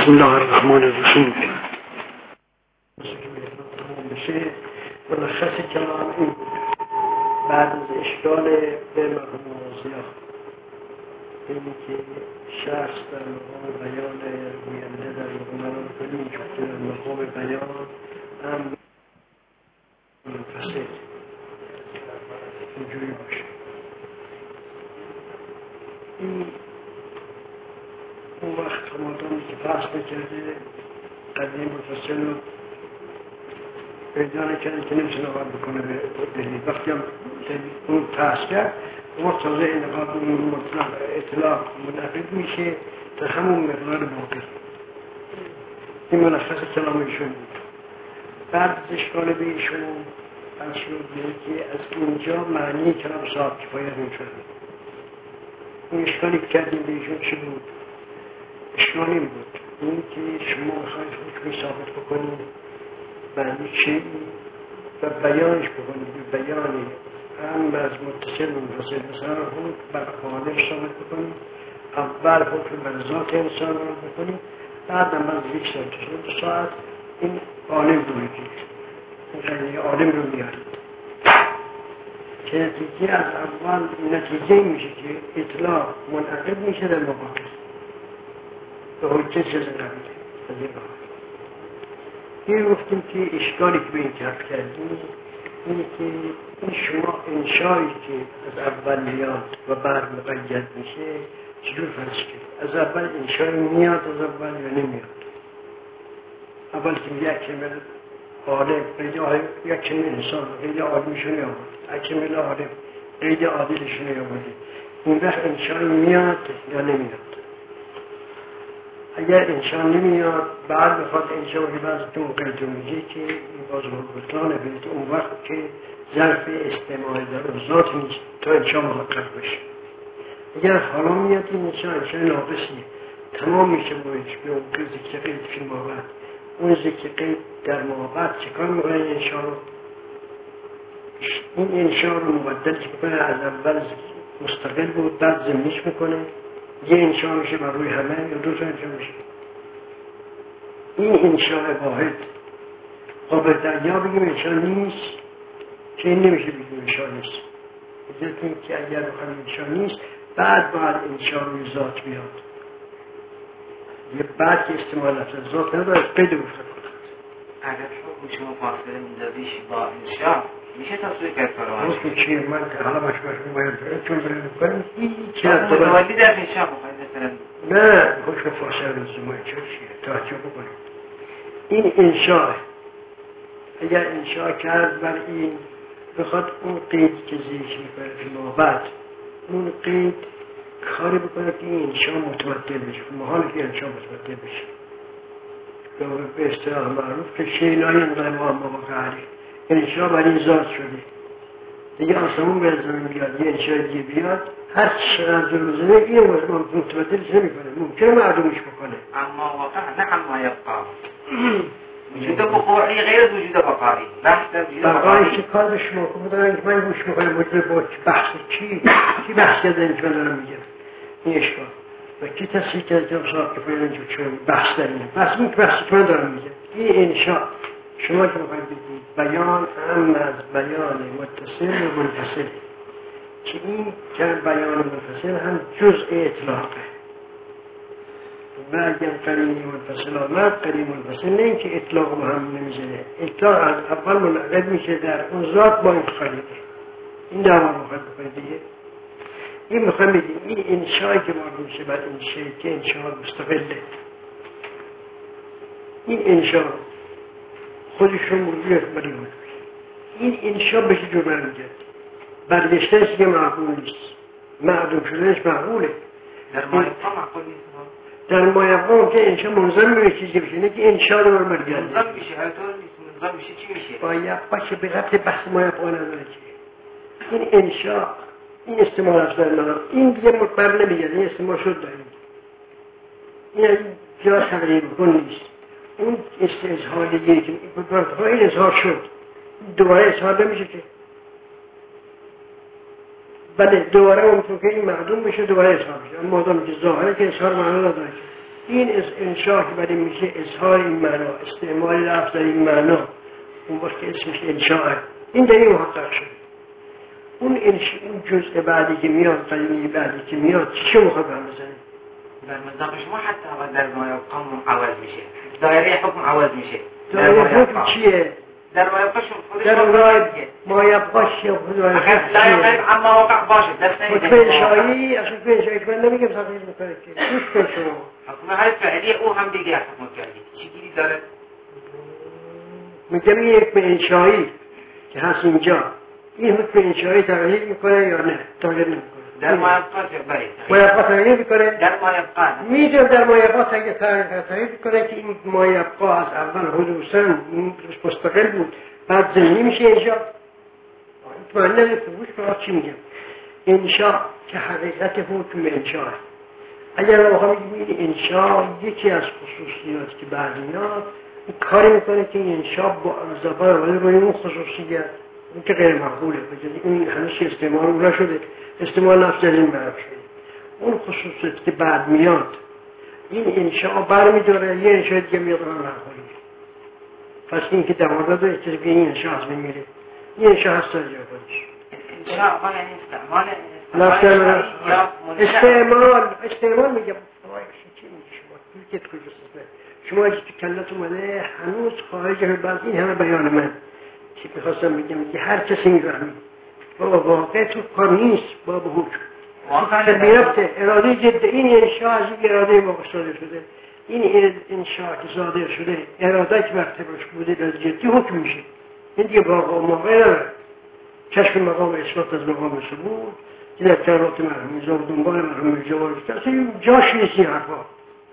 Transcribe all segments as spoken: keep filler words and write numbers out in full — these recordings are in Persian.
بسم الله الرحمن الرحیم. بشه ملخص کلام این بعد از اشکال به مرحوم موضوع اینی که شخص در مقام بیان گوینده در مقام کنیم که در مقام بیان هم منفصل اینجوری باشه. این اون وقت همادانی که پس بکرده قدیم مفصل رو پیدا نکرده که نمیشه نقل بکنه به دلیل. وقتی هم اون پس کرد اون وقت تازه انقاب اون مطلق اطلاق منعقد میشه تا همون مقدار باقی. این ملخص کلام ایشون بود. بعد از اشکال به ایشون از شد که از اینجا معنی کلام صاحب کفایت میشد. اون اشکالی که کردیم به ایشون چی بود؟ اشکال این بود این که شما میخواید حکمی ثابت بکنید معنی چی و بیانش بکنید به بیانی هم از متصل منفصل مثلا حکم بر خالق ثابت بکنید، اول حکم بر ذات انسان رو بکنید، بعد هم از یک ساعت دو ساعت این عالم رو بگید، این عالم رو میارید که نتیجه از اول نتیجه میشه که اطلاع منعقد میشه در مقابل به حجت چیز نبیده از این بحث. این گفتیم که اشکالی که به این کف کردیم اینه که این شما انشایی که از اول میاد و بعد مقید میشه چجور فرض کرد؟ از اول انشایی میاد از اول یا نمیاد؟ اول که یک کلمه عالم قید عالم یک کلمه انسان قید عالمشون آورد، یک کلمه عالم قید عادلشون آورد، این وقت انشایی میاد یا نمیاد؟ اگر انشان نمیاد بعد بخواد انشان که بعض دون قید رو میگه که این باز بطلانه بید اون وقت که ظرف استعمال در اون ذات نیست تا انشان محقق بشه. اگر حالا میاد این انشان انشان ناقصیه تمام میشه باید به اون ذکر قید فی مابد، اون ذکر قید در مابد چکار میکنه انشان رو؟ این انشان رو مبدل که بکنه از اول مستقل بود بعد زمینش میکنه یه انشاء میشه بر روی همه یا دو تا انشاء میشه. این انشاء واحد قابل دریا بگیم انشاء نیست که این نمیشه بگیم انشاء نیست. بذارتیم که اگر بخوایم انشاء نیست بعد باید انشاء روی ذات بیاد یه بعد که استعمال نفس ذات نداره از قید گفته اگر شما شما فاصله میدادیش با انشاء میشه تصویر کرد کارو حکم چیه؟ من که حالا باش باش باید چون برای بکنم هیچ از متولی در انشاء بخواید نه حکم فاصله زمان چه چیه؟ توجه بکنید این انشاء اگر انشاء کرد بر این بخواد اون قید که ذکر میکنه فی مابد اون قید کاری بکنه که این انشاء متمدل بشه محاله که انشاء متمدل بشه به اصطلاح معروف که شیء لا ینقلب عن مواقعه انشاء بر این ذات شده دیگه آسمون به زمین بیاد یه انشاء دیگه بیاد هر چقدر ظلم زنه این متمدلش نمیکنه ممکنه معدومش بکنه اما واقعا نه اما یبقا وجود وقوعی غیر وجود بقایی بحث در وجود بقایی که کار به شما کنم من گوش میکنم مجرد با بحث چی چی بحث کردن که من دارم میگم این اشکال و کی تصحیح کرد جناب صاحب که باید اینجا چون بحث در اینه بحث این که بحثی که من دارم میگم این انشاء شما که بخواید بگید بیان هم از بیان متصل و منفصل که این که بیان منفصل هم جزء اطلاقه و اگر قرینی منفصل آمد قرینی منفصل نه این که اطلاق با هم نمیزنه اطلاق از اول منعقد میشه در اون ذات با این خلیقه این دعوا بخواید بکنید دیگه این میخوایم بگیم این انشایی که مارد میشه بر این شیء که انشاء مستقله این انشاء خودشون موجود اکبری بود این انشاء به چه جور برمیگرد برگشتنش که معقول نیست معدوم شدنش معقوله در مایبقا معقول نیست در مایبقا که انشاء منظم به چیزی بشه نه که انشاء رو برمیگرده منظم میشه هر طور نیست منظم میشه چی میشه مایبقا که به ربط بحث مایبقا نداره که این انشاء این استعمال از برنامه این دیگه بر نمیگرده این استعمال شد داریم این جا تغییر کن نیست اون استظهاریه که برای این اظهار شد دوباره اظهار نمیشه که بله دوباره اون که این معدوم بشه دوباره اظهار بشه اما مادام که ظاهره که اظهار معنا نداره این از انشاء که برای میشه اظهار این معنا، استعمال لفظ در این معنا، اون وقت اسمش انشاء. این در این محقق شد. اون انشاء، اون جزء بعدی که میاد، قلیمی بعدی که میاد، چی مخواد هم بزنیم؟ در مصداق شما حتی در ما یبقى عوض میشه، دایره حکم عوض میشه. دایره حکم چیه؟ در ما یبقى خودش در ما یبقى چیه؟ اگر لا یقرب عما وقع باشه در سنی حکم انشایی، اصلا حکم انشایی که من نمیگم تغییر میکنه که گوش کن شما. حکم هر فعلی او هم دیگه حکم فعلی چیزی داره؟ میگم این حکم انشایی که هست اینجا، این حکم انشایی تغییر میکنه یا نه؟ تغییر نمیکنه. در ما یبقى بله. ما یبقى تغییر میکنه؟ در ما یبقى. میگم در ما یبقى تغییر میکنه که این ما یبقى از اول حدوثاً مستقل بود، بعد ضمنی میشه انشا. معنی نداره فروش برای چی میگم؟ انشا که حقیقت حکم انشا هست. اگر ما بخواهیم بگیم این انشا یکی از خصوصیات که بعد میاد، این کاری میکنه که این انشا با زبان ولی روی اون خصوصیت این که غیر معقوله، بجنی این هنوز استعمال نشده، استعمال نفس از این برم شده. اون خصوصیت که بعد میاد این انشا بر میداره، یه انشا دیگه میاد رو نخوری. پس این که دماغه داره چیزی که این انشا هست میمیره، این انشا هست تا جا کنش انشا آقا یعنی استعمال استعمال استعمال میگم چی میگه شما توی که کجاست شما اگه تو کلت اومده هنوز خارج بعض این همه بیان من که میخواستم بگم که هر کسی میفهمی بابا واقع تو کار نیست بابا حکم بیرفته اراده جد این انشاء از این اراده واقع صادر شده این انشاء که صادر شده اراده که مرتبش بوده در جدی حکم میشه این دیگه واقع موقع نداره کشف مقام اثبات از مقام ثبوت که در کلمات مرحوم میرزا و دنبال مرحوم میرزا و اصلا جاش نیست این حرفا.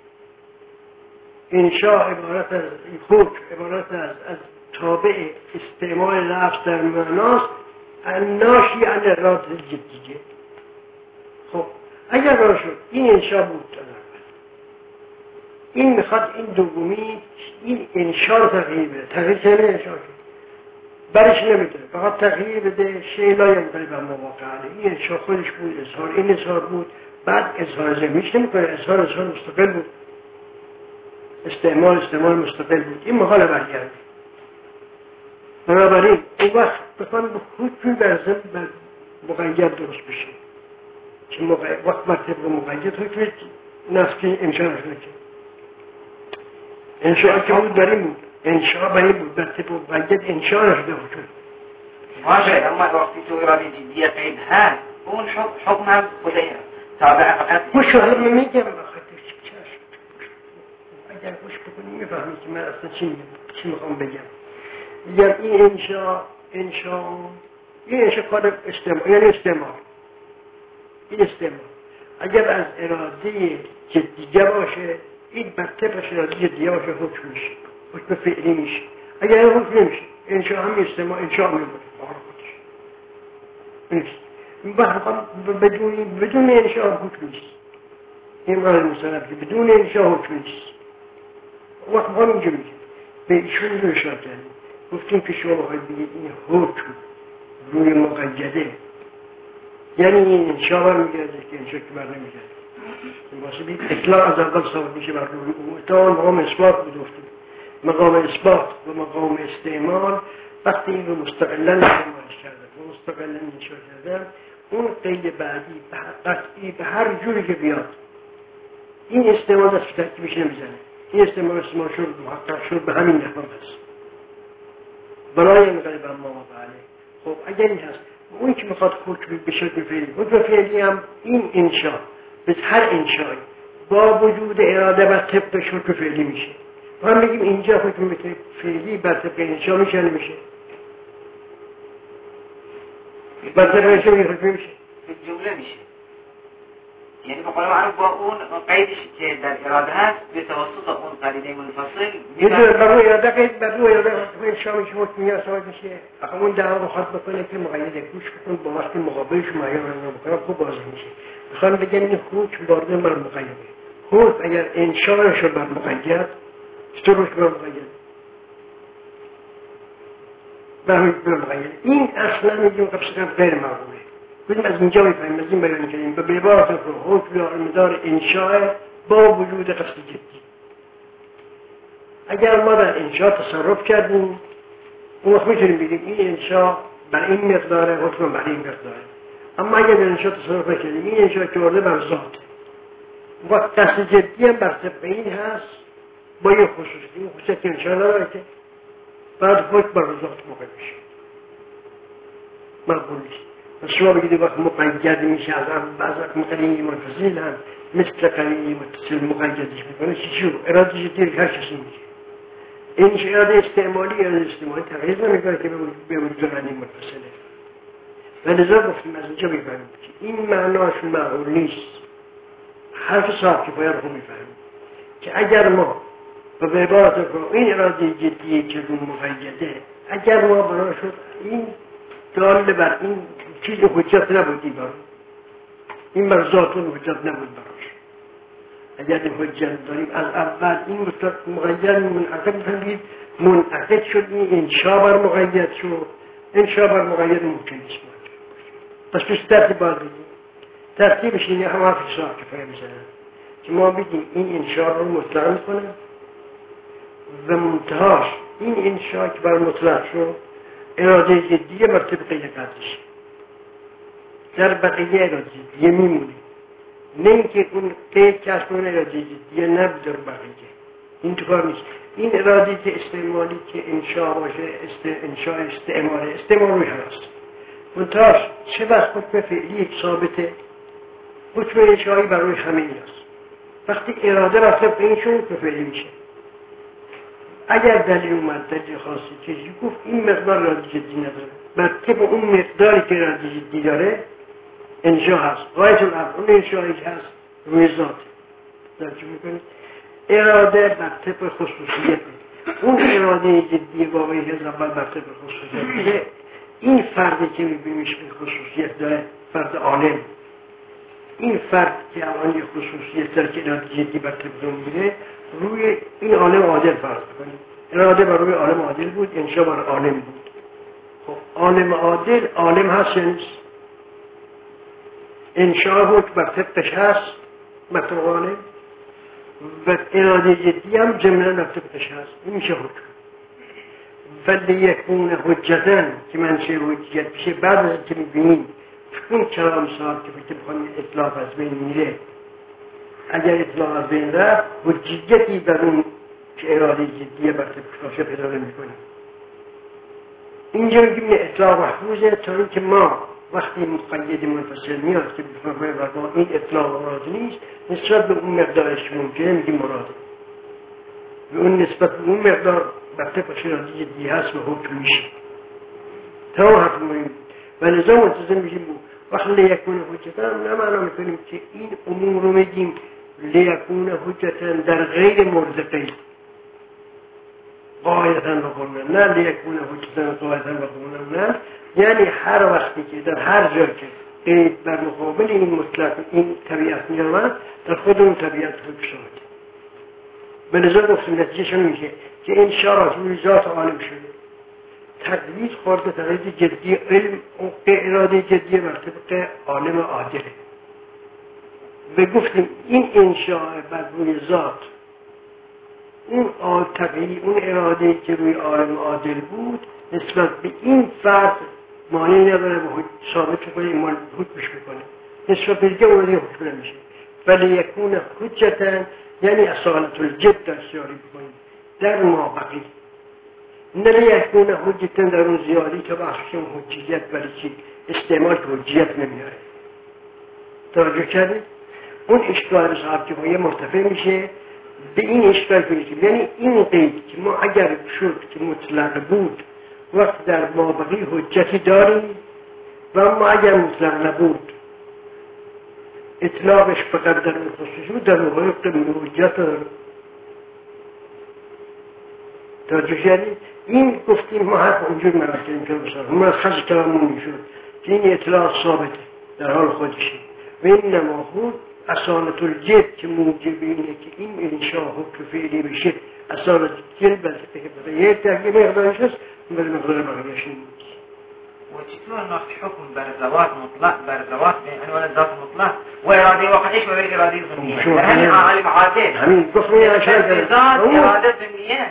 انشاء عبارت از حکم عبارت از از تابع استعمال لفظ در معناست ناشی عن اراده جدیه. خب اگر راه شد این انشاء بود این میخواد این دومی این انشاء رو تغییر بده تغییر کنه انشاء شد برش نمیتونه فقط تغییر بده شیء لا ینبغی به مواقع علیه این انشاء خودش بود اظهار این اظهار بود بعد اظهار زمیش نمیکنه اظهار اظهار مستقل بود استعمال استعمال مستقل بود این محال برگرد بنابراین اون وقت بخوان به حکمی بر ضمن مقید درست بشه که وقت مرتبه مقید حکم نفسی انشاء نشده که انشاء که بود بر این بود انشاء بر این بود مرتبه مقید انشاء نشده حکم ماشه اما وقتی تو اراده جدیه قید هست اون حکم هم خود تابع فقط خوش حالا من میگم بخاطر چشم اگر خوش بکنی میفهمی که من اصلا چی میگم چی میخوام بگم میگم این انشاء انشاء این انشاء کار استعمال یعنی استعمال این استعمال اگر از اراده جدیه باشه این مرتبش اراده جدیه باشه حکم میشه حکم فعلی میشه اگر این حکم نمیشه انشاء هم استعمال انشاء میبونه نیست بدون بدون انشاء حکم نیست این قرار مسلم که بدون انشاء حکم نیست وقت ما اینجا میگه به ایشون رو اشاره کردیم گفتیم که شما باید بگید این حکم روی مقیده یعنی این انشاء بر میگرده که انشاء که بر نمیگرده واسه بید اطلاع از اول ثابت میشه بر روی اون مقام اثبات بود گفتیم مقام اثبات و مقام استعمال وقتی این رو مستقلن استعمالش کردن و مستقلن انشاء کردن اون قید بعدی قطعی به هر جوری که بیاد این استعمال دست به ترکیبش نمیزنه این استعمال استعمال شد محقق شد به همین نحو هست برای انقلب اما وقعه. خب اگر این هست اون که میخواد حکم به شکل فعلی حکم فعلی هم این انشاء به هر انشاء با وجود اراده بر طبق حکم فعلی میشه ما هم بگیم اینجا حکم فعلی بر طبق انشاء میشه نمیشه بر طبق انشاء حکم میشه جمله میشه یعنی به قول معروف با اون قیدش که در اراده هست به توسط اون قرینه منفصل میدونه بر روی اراده قید بر روی اراده حکم انشاء میشه حکم میاد ثابت میشه آخه اون دعوا بخواد بکنه که مقیده گوش بکن با وقتی مقابلش معیار رو بکنه خوب واضح میشه میخوام بگم این حکم وارد بر مقیده حکم اگر انشاء نشد بر مقید چطور حکم بر مقید بر حکم بر مقید این اصلا میگیم قبصه غیر معقوله بودیم از اینجا میفهمیم از این بیان کنیم به عبارت حکم دار انشاء با وجود قصد جدی. اگر ما در انشاء تصرف کردیم اون وقت میتونیم بگیم این انشاء بر این مقداره، حکم بر این مقداره. اما اگر در انشاء تصرف نکردیم این انشاء که ورده بر ذات و قصد جدی هم بر طبق این هست با یه خصوصی، این خصوصیت انشاء نداره که بعد حکم بر ذات موقع میشه، مقبول نیست. و شما بگید وقت مقید میشه از بعض مقرینی منفصل هم مثل قرینی متصل مقیدش میکنه چی چی اراده جدی هر کسی میشه. این اراده استعمالی اراده استعمالی تغییر نمیکنه که به وجود قرینی منفصله. و لذا گفتیم از اینجا میفهمیم که این معناش معقول نیست. حرف صاحب کفایه رو خوب میفهمیم که اگر ما به عبارت رو این اراده جدی که رو مقیده اگر ما برای شد این دال بر این چیز حجت نبودی برای این بر ذاتون حجت نبود براش. اگر این حجت داریم از اول این مطلق مقید منعقد میکنید منعقد شد این انشا بر مقید شد انشا بر مقید ممکن نیست پس پیش ترتیب باید بگیم. ترتیبش اینه هم حرف صاحب کفایه میزنن که ما بگیم این انشا رو مطلق میکنه و منتهاش این انشا که بر مطلق شد اراده جدیه بر طبقه قدرش در بقیه اراده جدیه میمونه، نه اینکه اون قید کسب اون اراده جدیه نبود در بقیه. این تو کار نیست. این اراده که استعمالی که انشا باشه است انشا استعماله استعمال روی هست منتهاش چه بس حکم فعلی یک ثابته حکم انشایی بر روی همه این هست. وقتی اراده بر طبقه این شون حکم فعلی میشه. اگر دلیل اومد دلیل خاصی که گفت این مقدار اراده جدی نداره بر طبق اون مقداری که اراده جدی داره انشا هست غایت الامر اون انشایی که هست روی ذات درچه میکنید اراده بر طبق خصوصیت اون اراده جدی واقعی که اول بر طبق خصوصیت این فردی که میبینیش به خصوصیت داره فرد عالم این فرد که الان یه خصوصیت داره که اراده جدی بر طبق اون میره روی این عالم عادل فرض کنید اراده بر روی عالم عادل بود انشا بر عالم بود. خب عالم عادل عالم هست یا نیست؟ انشا حکم بر طبقش هست بر طبق عالم و اراده جدی هم جمله بر طبقش هست این میشه حکم. ولی یکون حجتاً که منشه حجیت بشه بعد از که میبینیم اون کلام صاحب که فکر بخواهیم اطلاق از بین میره اگر اطلاق از بین رفت حجیتی بر اون که اراده جدیه بر طبقش پیدا نمی‌کنیم. اینجا میگیم اطلاق محفوظه تا اینکه ما وقتی مقید منفصل میاد که بفرماییم ما این اطلاق مراد نیست نسبت به اون مقدارش که ممکنه میگیم مراده و اون نسبت به اون مقدار بر طبقش اراده جدی هست و حکم میشه تا حکم مهم و لذا منتظر میشیم وقتی لیکون حجتا نه معنا میکنیم که این امور رو میگیم لیکون حجتا در غیر مورد قید قاعدتا و قرنا نه لیکون حجتا قاعدتا و قرنا نه یعنی هر وقتی که در هر جا که قید بر مقابل این مطلق این طبیعت میامد در خود اون طبیعت حکم شد. به نظر گفتیم نتیجهشون میشه که این شرط روی ذات عالم شده تقلید خورده تقلید جدی علم و اراده جدی بر طبق عالم عادله و گفتیم این انشاء بر روی ذات اون تقلید اون اراده که روی عالم عادل بود نسبت به این فرد معنی نداره و ثابت کنه ایمان حکمش بکنه نسبت به دیگه اون حکم نمیشه ولی یکون حجتا یعنی اصالت الجد در سیاری بکنیم در ما بقی نه یکون حجتا در اون زیادی که بخشیم حجیت ولی چی استعمال که حجیت نمیاره. توجه کردید؟ اون اشکال صاحب که باید مرتفع میشه به این اشکال که میشه یعنی این قید که ما اگر شد که مطلق بود وقت در ما بقی حجتی داریم و ما اگر مطلق نبود اطلاقش فقط در خصوصی بود در مقابل حجت داریم. توجه کردید؟ این گفتیم ما حرف اونجور مرد کردیم که بسار ما از خص کلامون میشود که این اطلاق ثابته در حال خودشه و این نماخود اصالت الجد که موجب اینه که این انشاء حکم فعلی بشه اصالت الجد بلکه به یک تحقیه مقدارش هست ولی مقدار بقیهش نیست. چطور نقص حکم بر ذوات مطلق بر ذوات به عنوان ذات مطلق و اراده واقعیش و غیر اراده ضمنیه در همین عالم عادل همین گفتم یا شاید ذات اراده ضمنیه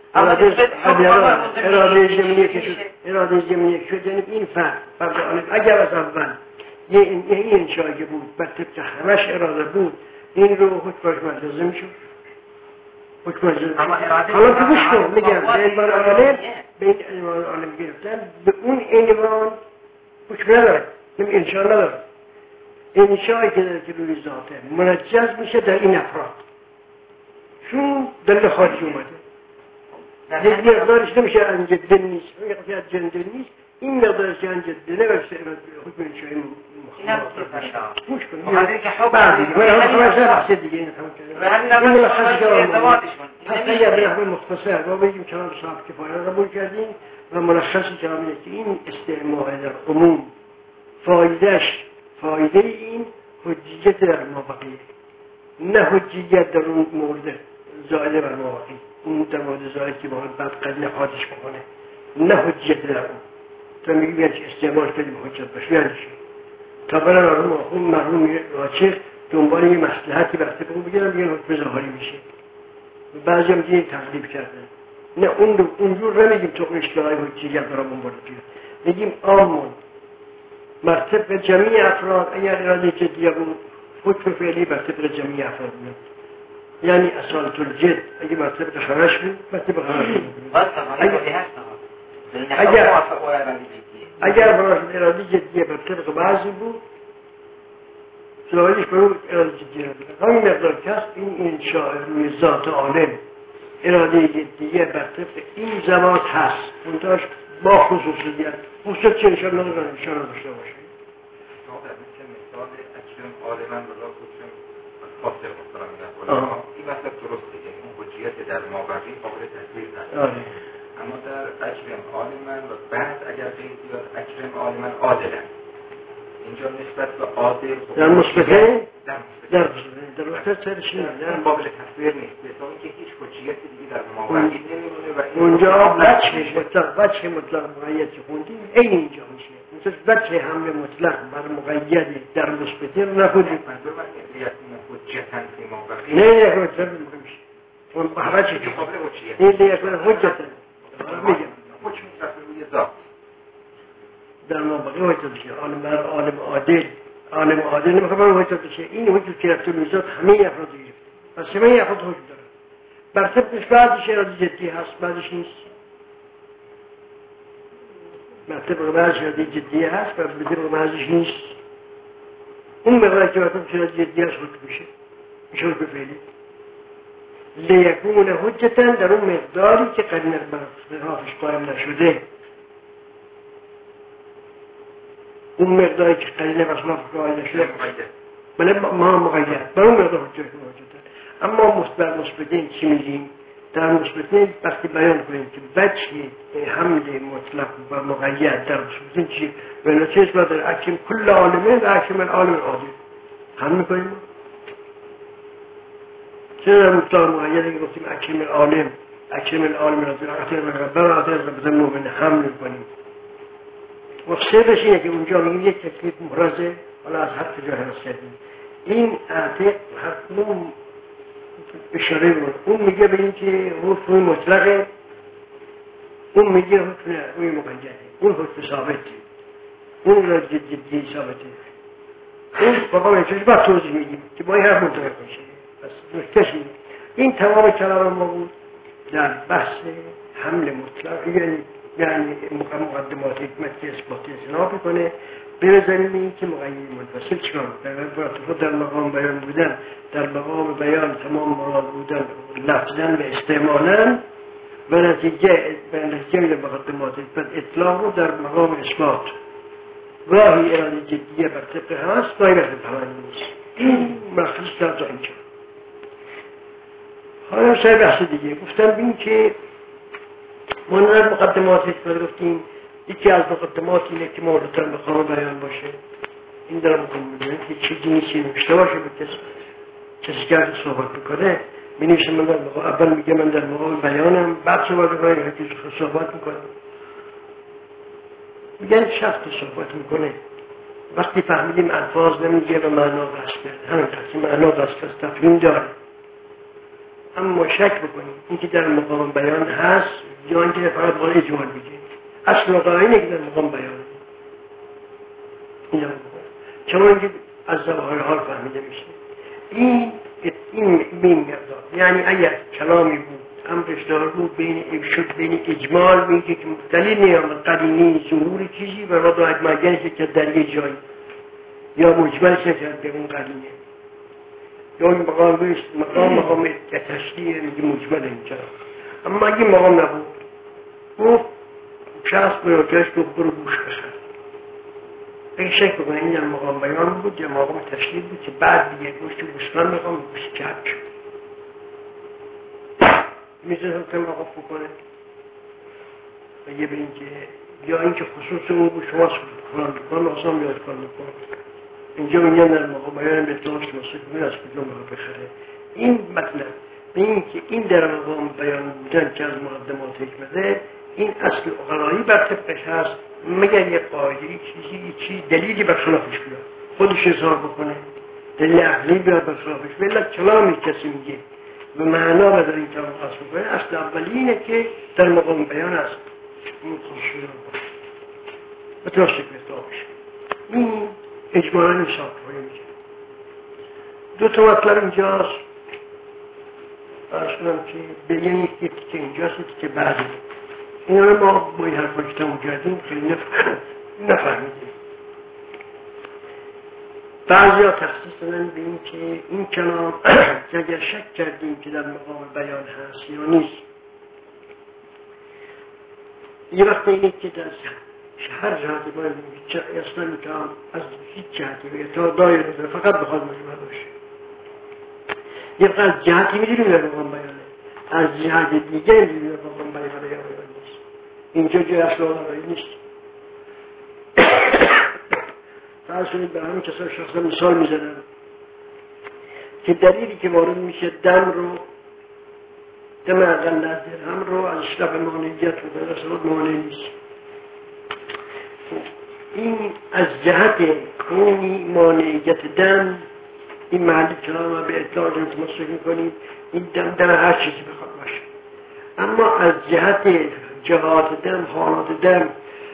اراده ضمنیه که شد اراده ضمنیه که شد یعنی این فرق فرق عالم اگر از اول یه این انشایی که بود بر طبق همش اراده بود این رو حکمش مجازه میشد حکم مجازه حالا که گوش کن میگم به عنوان عالم به این عنوان عالم گرفتن به اون عنوان حکم نداره نمی انشا نداره انشایی که در روی ذاته منجز میشه در این افراد چون دل خارجی اومده یک مقدارش نمیشه انجدن نیست یک مقدار جندن نیست این مقدارش انجدن نمیشه حکم انشایی گوش کن بعد من هم خواهش نبخشه دیگه این همون این ملخصی که آمده پس اگر به نحوه مختصر ما بگیم کلام صاحب کفایه را قبول کردیم و ملخصی کلام اینه که این استعمال در عموم فایدهش فایده این حجیت در مابقی نه حجیت در اون مورد زائده بر مابقی اون در مورد زائد که باید بعد قد نقادش بکنه نه حجیت در اون تا میگیم یعنی استعمال کردیم حجت باشه یعنی چی تا برای مرحوم آخون مرحوم راچخ دنبال یه مصلحتی برسه بگو بگیرم دیگه حکم ظاهری میشه بعضی هم دیگه تقریب کرده نه اون اونجور نمیگیم تو اشتهای حجیت برامون برد بیاد میگیم آمون مرتب جمعی افراد اگر اراده جدیه بود حکم فعلی مرتب جمعی افراد بود یعنی اصالت الجد اگه مرتب خرش بود مرتب خرش بود اگر اگر برای اراده جدیه مرتب بعضی بود سوالش برای اراده جدیه بود همین مقدار کس این انشاء روی ذات عالم اراده جدیه مرتب این زمان هست منتاش با خصوصیت خصوصیت چه انشاء ندارن انشاء نداشته باشه عالمان بلا خودشون خاصه مسترم نکنه این مثلا درست دیگه اون حجیت در مابقی قابل تصویر نداره اما در اکرم عالمان و بعد اگر قید بیاد اکرم عالمان عادلن اینجا نسبت به عادل در مثبته در در وقت سرش نه قابل تصویر نیست به طور اینکه هیچ حجیت دیگه در مابقی نمیمونه و اونجا بچه مطلق بچه مطلق مقید که خوندیم این اینجا میشه مثل بچه حمل مطلق بر مقید در مثبته رو نخوندیم حجتن فی مابقی نه نه حجتن میشه اون بچه که قابل حجیت این دیگه حجتن میگم حکم تصویر روی ذات در مابقی حجت بشه عالم بر عالم عادل عالم عادل نمیخوام حجت بشه این حجت که رفته روی ذات همه افراد گرفته پس همه افراد حجت داره بر طبقش بعضش اراده جدی هست بعضش نیست بر طبق بعضش اراده جدی هست بر طبق بعضش نیست اون مقدار که بر طبقش اراده جدی هست حکم میشه میشه حکم فعلی لیکون حجتن در اون مقداری که قرینه بر خلافش قائم نشده اون مقداری که قرینه بر خلافش قائم نشده بله ما مقید بر اون مقدار حجت حجتن اما مصبر مثبتین چی میگیم؟ در مثبتین وقتی بیان کنیم که وجه حمل مطلق و مقید در مثبتین چی؟ ولی چیز با در اکرم کل عالمه و اکرم العالم عادل هم میکنیم؟ چه در مطلق مقید که گفتیم اکرم العالم اکرم العالم عادل اکرم الربر عادل ربط مومن هم میکنیم و سرش اینه که اونجا میگیم یک تکلیف محرزه حالا از حد جا هست کردیم این عتق حتما اشاره بود اون میگه به این که حکم مطلقه اون میگه حکم اوی مقیده اون حکم ثابته اون را جدی ثابته اون بقا میتونش با توضیح میگیم که با این هر منطقه میشه بس نکتشی این تمام کلام ما بود در بحث حمل مطلق یعنی یعنی مقدمات حکمتی اثباتی اصلاح بکنه برزنیم این که مقید منفصل چکار در در مقام بیان بودن در مقام بیان تمام مراد بودن لفظن و استعمالن و نتیجه به نتیجه میده مقدمات اطلاق رو در مقام اثبات راهی اراده جدیه بر طبق هست راهی بر طبق هست نیست این مخصوص در تا اینجا حالا سه بحث دیگه گفتم بین که ما در مقدمات اطلاق گفتیم یکی از مقدمات اینه که مورد در مقام بیان باشه این در مقام بیان که چیزی نیستی نوشته باشه به کسی کسی که صحبت بکنه می نوشته من در مقام اول میگه من در مقام بیانم بعد صحبت بکنم یا کسی صحبت میکنم میگن شخص صحبت میکنه وقتی فهمیدیم الفاظ نمیگه به معنا قصد کرد، همین قصد معنا قصد کرد تفهیم داره، اما شک بکنیم اینکه در مقام بیان هست یا اینکه فقط باید اجمال بگه. اصل واقعا اینه که در مقام بیان این چون اینکه از ظواهر حال فهمیده میشه. این این این مقدار یعنی اگر کلامی بود امرش دار بود بین شد بین اجمال میگه که دلیل نیامد قدیمی ظهور چیزی و را داید مگنش که در یه جایی یا مجملش نکرد به اون قدیمه یا این مقام بایست مقام مقام تشریع میگه مجمل اینجا. اما اگه مقام نبود گفت شخص براجهش گفت برو گوش بخر. اگه شک بکنه این در مقام بیان بود یا مقام تشریع بود که بعد دیگه گوشت گوشتان مقام گوشت کرد شد میزه هم توقف بکنه و یه به این که یا این که خصوص اون بود شما قرآن بکن آسان بیاد کن بکن اینجا میگن در مقام بیان به اطلاق شناسه کنید از کجا مقام بخره. این مطلب به این که این در مقام بیان بودن که از مقدمات حکمته این اصل اقرایی بر طبقش هست مگر یک قاعده چیزی چیزی دلیلی بر خلافش بیاد خودش اظهار بکنه دلیل عقلی بیاد بر خلافش بلا کلامی کسی میگه و معنا بدر این کلام خاص بکنه. اصل اولی اینه که در مقام بیان است این خصوصی رو باشه و تراشک بستابش این اجمالا این شاک باید میگه. دو تا مطلب اینجاست ارز کنم که به این یکی که اینجاست که بعدی اینا رو ما با این حرفا که تمام کردیم خیلی نفهمیدیم. بعضی ها تخصیص دادن به این که این کلام که اگر شک کردیم که در مقام بیان هست یا نیست یه وقت اینه که در هر جهتی باید اصلا این کلام از هیچ جهتی به تا دایر نظر فقط بخواد مجموعه باشه. یه وقت از جهتی میدونیم در مقام بیانه از جهت دیگه میدونیم در مقام بیانه یا بیان نیست. اینجا جای اصل آقایی نیست. فرض کنید به همین کسا شخصا مثال میزنم که دلیلی که وارد میشه دم رو دم اقل درهم رو از اشرف مانعیت رو در اصلا مانع نیست. این از جهت کونی مانعیت دم این محلی کلام به اطلاق انتماسک میکنیم این دم دم هر چیزی بخواد باشه. اما از جهت جهات دم حالات دم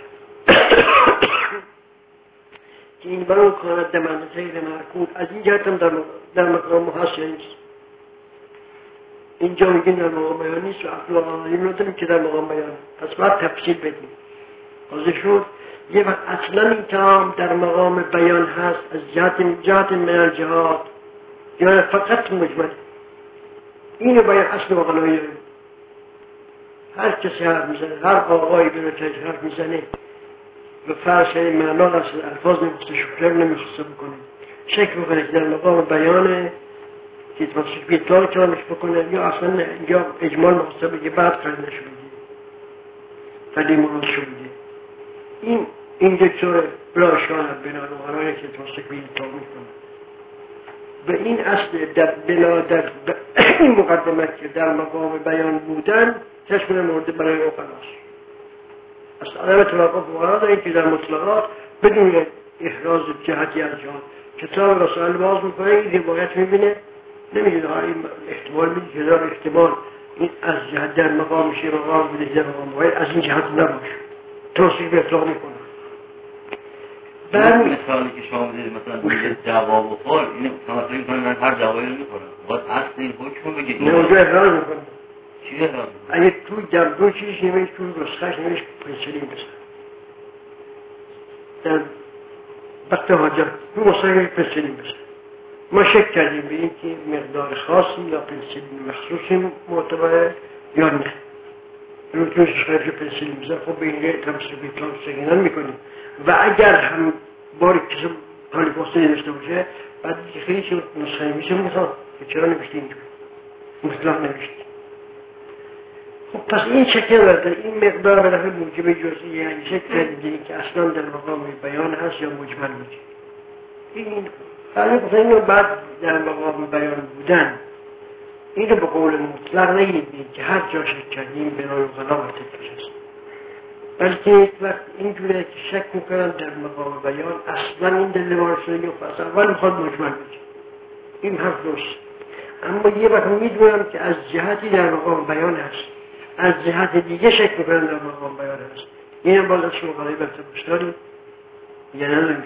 که این برای کانت دمنده غیر مرکود از این جهت هم در, در مقام هست یا نیست. اینجا میگیم در مقام بیان نیست و اصلا آنهایی رو داریم که در مقام بیان پس باید تفصیل بدیم. حاضر شد یه وقت اصلا این کلام در مقام بیان هست از جهت جهت من الجهات یا فقط مجمل اینو باید اصل وقنایی داریم. هر کسی حرف میزنه هر آقایی بروتش حرف میزنه و فرش این معنا اصل الفاظ نمیخواسته شکر نمیخواسته بکنه شکر بکنه که در مقام بیانه که اتماسک بیتار کلامش بکنه یا اصلا یا اجمال مخواسته بگه بعد قرنه شده ولی مراد شده این این دکتر براشان بنا روحانه که اتماسک بیتار میکنه و این اصل در بنا در این مقدمت که در مقام بیان بودن چشمونه مورد برای اقلاس اصلا عدم توقف وارا داریم که در مطلقات بدون احراز جهتی از جهان کتاب رسائل باز میکنه این روایت میبینه نمیدونه ها این احتمال میده که دار احتمال این از جهت در مقام میشه مقام بوده در مقام باید از این جهت نباشه توصیح به اطلاق میکنه. بعد مثالی که شما بودید مثلا میگه جواب و فال اینه تمثیل میکنه من هر جوابی رو میکنم باید اصل این حکم رو بگید نه اونجا احراز میکنه چی احراز میکنه؟ اگه تو در دو چیزش نمیش تو نسخهش نمیش پنسلین بسن در وقت حاجت دو نسخه پنسلین بسن ما شک کردیم به این که مقدار خاصی یا پنسلین مخصوصی معتبره یا نه رو تو نسخه پنسلین بسن خب به این تمثیل بیتلان سگینن میکنیم و اگر هم باری کسی حالی پاسته داشته باشه بعد که خیلی چه نسخه میشه میخواد که چرا نمیشتی اینجور مطلق نمیشتی. خب پس این شکل ورده این مقدار به نفع موجب جزئی یعنی شکل دیدیم که اصلا در مقام بیان هست یا مجمل میشه این فرمی گفتن اینو بعد در مقام بیان بودن اینو به قول مطلق نگیدیم که هر جا شکل کردیم به نوع غلا و تکش هست بلکه وقت اینجوره که شک میکنن در مقام بیان اصلا این دلیل وارثه یا پس اول میخواد مجمل بشه. این حرف درست. اما یه وقت میدونم که از جهتی در مقام بیان هست، از جهت دیگه شک میکنن در مقام بیان هست. این هم باید شما برای برتبش داریم یا نداریم.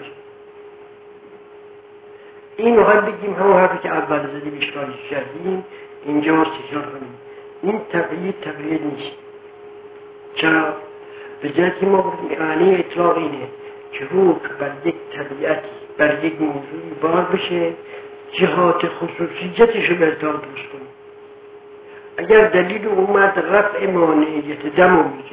این رو هم بگیم همون حرفی که اول زدیم اشکالی کردیم اینجا ما تکرار کنیم. این تقیید تقیید نیست. چرا؟ به جهتی ما گفتیم معنی اطلاق اینه که حکم بر یک طبیعتی بر یک موضوعی بار بشه جهات خصوصیتش رو به اطلاق درست کنیم. اگر دلیل اومد رفع مانعیت دم رو میگه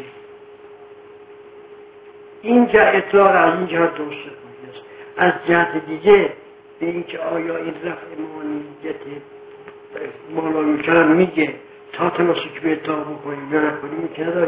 اینجا اطلاق از این جهت درست کنیم. از جهت دیگه به اینکه آیا این رفع مانعیت مالایی کرم میگه تا تمسک به اطلاق بکنیم یا نکنیم که نداره.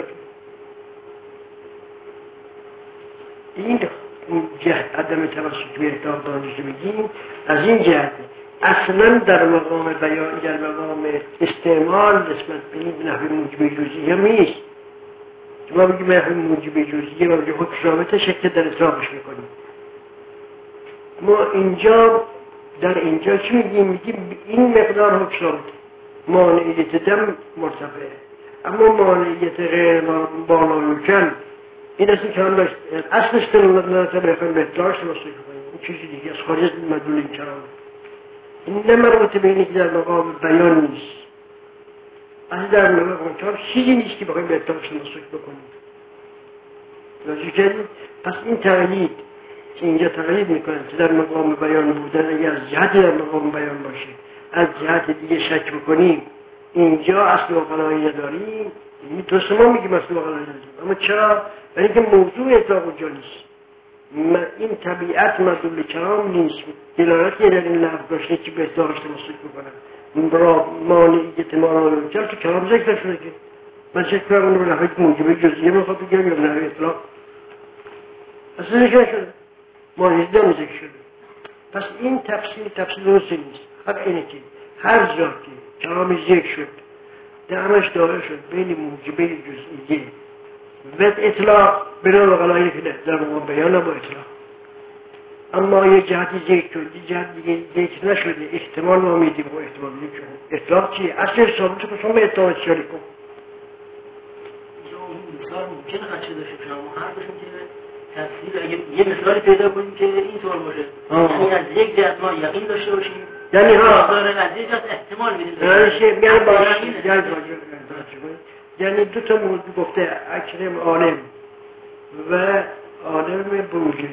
این جهت عدم تمسک به اطلاق دانشی بگیم از این جهت اصلا در مقام بیان در مقام استعمال نسبت به این نحوه موجب جزئیه نیست. ما بگیم نحوه موجب جزئیه و بگیم حکم ثابت شکل در اطلاقش میکنیم. ما اینجا در اینجا چی میگیم؟ میگیم این مقدار حکم ثابت مانعیت دم مرتفعه اما مانعیت غیر بالایوکن این اصلا که هم داشت اصلش در نظر بخواهیم به داشت واسه کنیم این چیزی دیگه از خارج مدلول این کلام این نه مربوط به اینه که در مقام بیان نیست. از در مقام کلام چیزی نیست که بخواهیم به داشت واسه بکنیم. راجع کردیم پس این تقلید که اینجا تقلید میکنن که در مقام بیان بودن اگر از جهت در مقام بیان باشه از جهت دیگه شک بکنیم اینجا اصل و قلایی نداریم. این درست ما میگیم اصل و قلایی نداریم اما چرا؟ برای اینکه موضوع اطلاق اونجا نیست. این طبیعت مدلول کلام نیست. دلالتی در این لفظ داشته که به اطلاقش تمسک بکنن برای مانعیت مانعیت کلام تو کلام ذکر شده که من شک کنم اون رو لحظه موجبه جزئیه میخواد بگم یا نحوه اطلاق اصلا ذکر شده مانعیت دم ذکر شده. پس این تفسیر تفسیر درست نیست. حق اینه که هر جا که کلام ذکر شد دمش داره شد بین موجبه جزئیه و اطلاق بنا قلایی که در مقام بیان با اطلاق اما یه جهتی ذکر شد یه جهت دیگه ذکر نشده احتمال ما میدیم و احتمال میدیم شده اطلاق چیه؟ اصل ثابت که شما اطلاق چیاری کن یا اون مثال ممکنه خدشه داشته شما هر باشیم که تفسیر اگه یه مثالی پیدا کنیم که اینطور باشه یعنی از یک جهت ما یقین داشته باشیم یعنی ها از یک جهت احتمال میدیم یعنی باشه یعنی دو تا موضوع گفته اکرم عالم و عالم بروجردی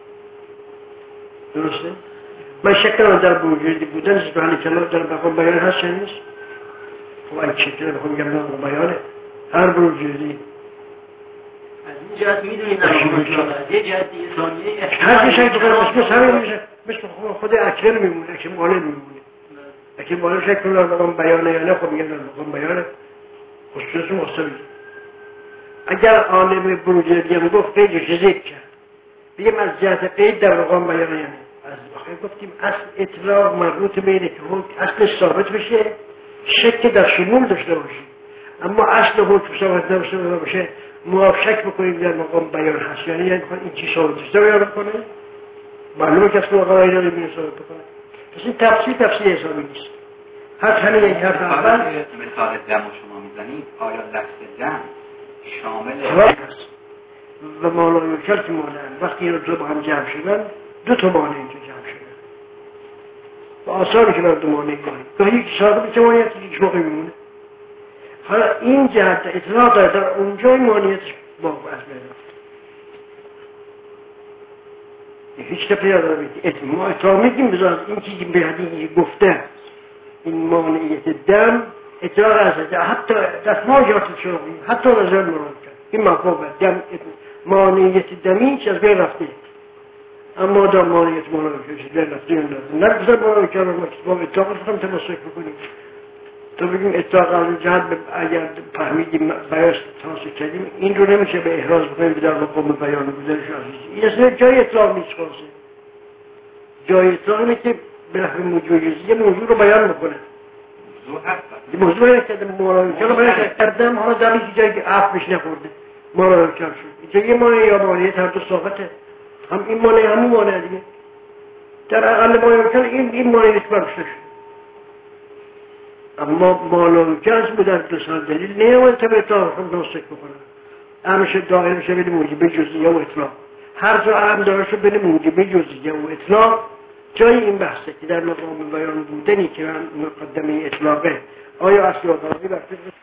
درسته؟ من شکل در بروجردی بودن زبانی کلام در بخوام بیان هست یا نیست؟ خب این شکل بخوام بگم نام بیانه هر بروجردی از این جهت میدونیم از یک جهت ثانیه هر شکل بخوام مثل همین میشه مثل خود اکرم میمونه اکرم عالم میمونه اکرم عالم شکل در بخوام بیانه یا نه خب میگم در بخوام بیانه خصوص مصابی اگر عالم بروجردی هم گفت قیدش ذکر کرد بگیم از جهت قید در مقام بیان یعنی از بخیر گفتیم اصل اطلاق مربوط به اینه که اصلش ثابت بشه شک در شمول داشته باشه اما اصل حکم ثابت نباشه باشه ما شک بکنیم در مقام بیان هست یعنی یعنی این چی ثابت داشته بیان کنه معلومه که اصل مقام اینا رو ثابت بکنه پس این تفسیر تفسیر حسابی نیست هر همین یک حرف اول مثال دم شما میزنید آیا لفظ دم شامل هست و مانعی کل که مانعن وقتی این رو با هم جمع شدن دو تا مانع اینجا جمع شدن و آثاری که بر دو مانع گاهی گاهی یک ثابت که مانعیت یک موقع میمونه حالا این جهت اطلاع داره در اونجای مانعیتش با از بین رفت هیچ تفریه داره بگید ما اطلاع میگیم بذار این چیزی به حدیقی گفته این مانعیت دم اطلاق از حتی دستمال جاتل شده حتی نظر مراد کرد این مفهومه دم مانعیت دمی چیز بین رفته اما در مانعیت مانعیت بین رفته نه بزر مانعیت کرد با اطلاق رو تمسک بکنیم تو بگیم اطلاق از جهت اگر فهمیدیم بیاس تمسک کردیم این رو نمیشه به احراز بکنیم در مقام بیان گذارش عزیزی این اصلا جای اطلاق نیست خاصه جای اطلاق اینه که به نحو موجودی موضوع رو بیان بکنه موضوع هست موضوع هست که مانعیت رو بیان کردم حالا در این جایی که عفو بهش نخورده مانع کم شد. اینجا یه مانع یا مانعیت هر دو ساقطه، هم این مانع همون مانع دیگه. در اقل مانع کم این این مانع نسبت شد. اما مانع جذب در دو سال دلیل نیامد تا به تا هم ناسک بکنن. همیشه داخل میشه بین موجب جزئیه و اطلاق. هر جا هم داره شد بین موجب جزئیه و اطلاق. جای این بحثه که در مقام بیان بودنی که من مقدمه اطلاقه آیا اصل و قراری بر